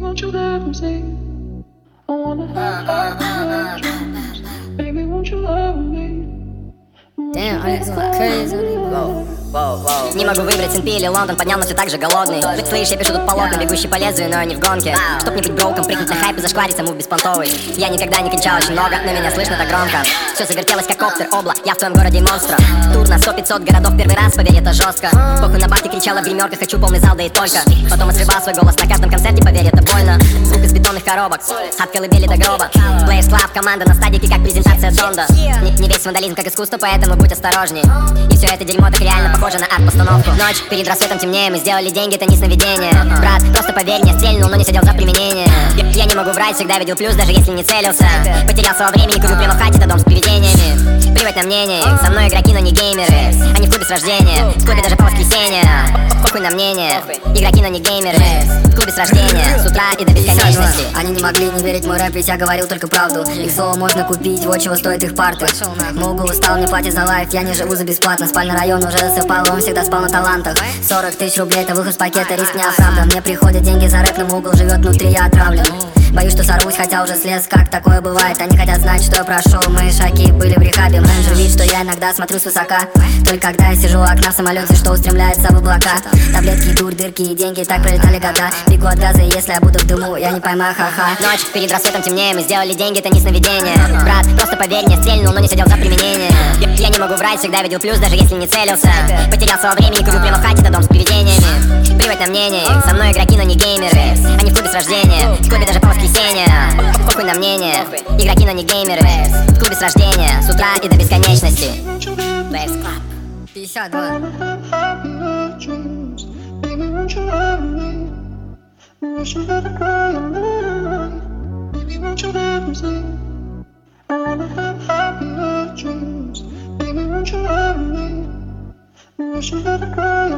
won't you let me see? I wanna have happy dreams. Baby, won't you love me? Damn, I look crazy. Не могу выбрать СНП или Лондон, поднял, но все так же голодный. Слышь, я пишу тут полотна, бегущий по лезвию, но не в гонке. Чтоб не быть броуком, прыгнуть на хайп и зашквариться, мув беспонтовый. Я никогда не кричал очень много, но меня слышно так громко. Все завертелось как коптер, обла, я в твоем городе монстра. Тур на 100-500 городов первый раз, поверь, это жестко. Похуй на бабки, кричала в гримерках, хочу полный зал, да и только. Потом отсрывал свой голос на каждом концерте, поверь, это больно. Звук из бетонных коробок, от колыбели до гроба. Players Club, команда на стадике, как презентация Донда. Не весь вандализм как искусство, поэтому будь осторожней. И все это дерьмо так реально похоже на арт-постановку. Ночь, перед рассветом темнее, мы сделали деньги, это не сновидение. Брат, просто поверь, не стрельнул, но не сидел за применение. Я не могу врать, всегда видел плюс, даже если не целился. Потерял своего времени, курю прямо в хате, это дом с привидениями. Плевать на мнение, со мной игроки, но не геймеры. Они в клубе с рождения, в клубе даже по воскресенье. Похуй на мнение, игроки, но не геймеры. В клубе с рождения, с утра и до бесконечности. Они не могли не верить в мой рэп, ведь я говорил только правду. Их слово можно купить, вот чего стоит их парты. Мугу устал, не платит за лайф, я не живу за бесплатно. Спальный район уже засыпал, он всегда спал на талантах. 40 тысяч рублей, это выход с пакета, риск не оправдан. Мне приходят деньги за рэп, но угол живет внутри, я отравлен. Боюсь, что сорвусь, хотя уже слез, как такое бывает. Они хотят знать, что я прошел, мы шаги были в рехабе. Менеджер видит, что я иногда смотрю свысока. Только когда я сижу у окна в самолете, что устремляется в облака. Таблетки, дурь, дырки и деньги, так пролетали года. Бегу от газа, и если я буду в дыму, я не поймаю, ха-ха. Ночь, перед рассветом темнее, мы сделали деньги, это не сновидение. Брат, просто поверь, не стрельнул, но не сидел за применение. Я не могу врать, всегда видел плюс, даже если не целился. Потерял своего времени, курю прямо в хате, это дом с привидениями. Плевать на мнение, со мной игроки, но не геймеры. Они в клубе с рождения, в клубе даже по воскресенье. Похуй на мнение, игроки, но не геймеры. В клубе с рождения, с утра и до бесконечности. Players Club 52. Baby, won't you love me? Wish you had a cry on me. Baby, won't you let me see? I wanna have happier dreams. Baby, won't you love me? Wish you had a cry